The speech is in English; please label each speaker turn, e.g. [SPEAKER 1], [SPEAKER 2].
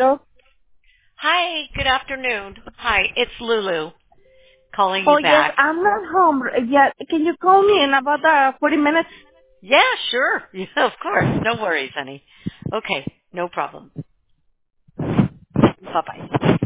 [SPEAKER 1] Hello?
[SPEAKER 2] Hi, good afternoon. Hi, it's Lulu calling
[SPEAKER 1] Oh,
[SPEAKER 2] you
[SPEAKER 1] yes,
[SPEAKER 2] back.
[SPEAKER 1] I'm not home yet. Can you call me in about 40 minutes?
[SPEAKER 2] Yeah, sure. Yeah, of course. No worries, honey. Okay, no problem. Bye-bye.